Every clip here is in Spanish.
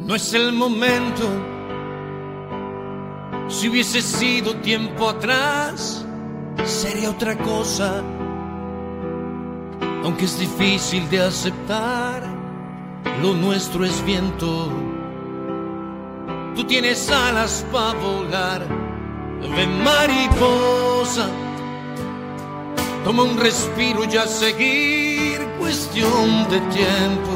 No es el momento. Si hubiese sido tiempo atrás, sería otra cosa. Aunque es difícil de aceptar, lo nuestro es viento. Tú tienes alas para volar, ven mariposa. Toma un respiro y a seguir, cuestión de tiempo.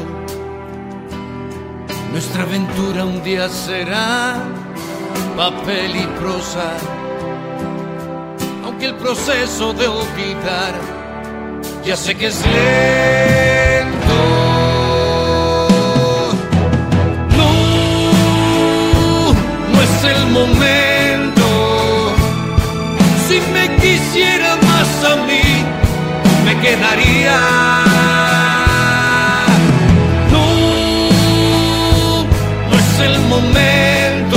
Nuestra aventura un día será papel y prosa. Aunque el proceso de olvidar ya sé que es lento. No es el momento. Si me quisiera más a mí, me quedaría. No es el momento.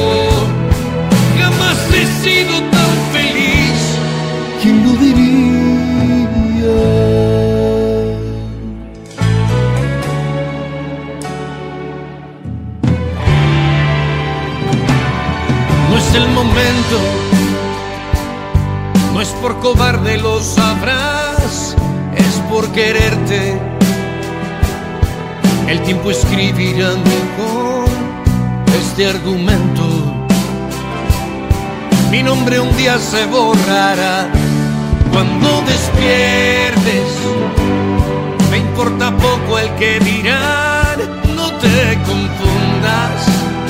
Jamás he sido tan feliz. ¿Quién lo diría? No es el momento. No es por cobarde, lo sabrás, es por quererte. El tiempo escribirá mejor este argumento. Mi nombre un día se borrará cuando despiertes. Me importa poco el que dirán, no te confundas.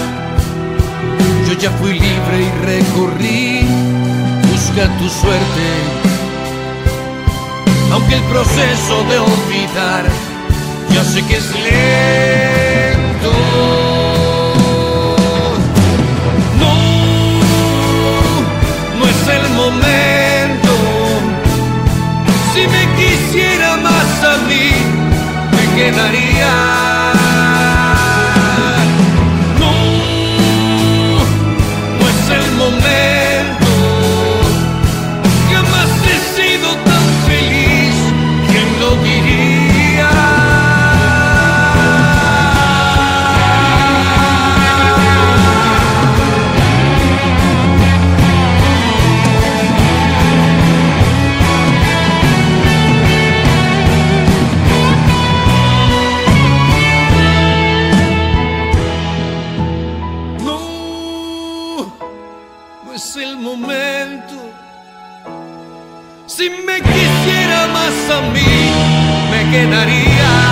Yo ya fui libre y recorrí. Busca tu suerte, aunque el proceso de olvidar ya sé que es lento. No es el momento. Si me quisiera más a mí, me quedaría. No es el momento. Lo diría. No es el momento. Si me quisiera más a mí, me quedaría.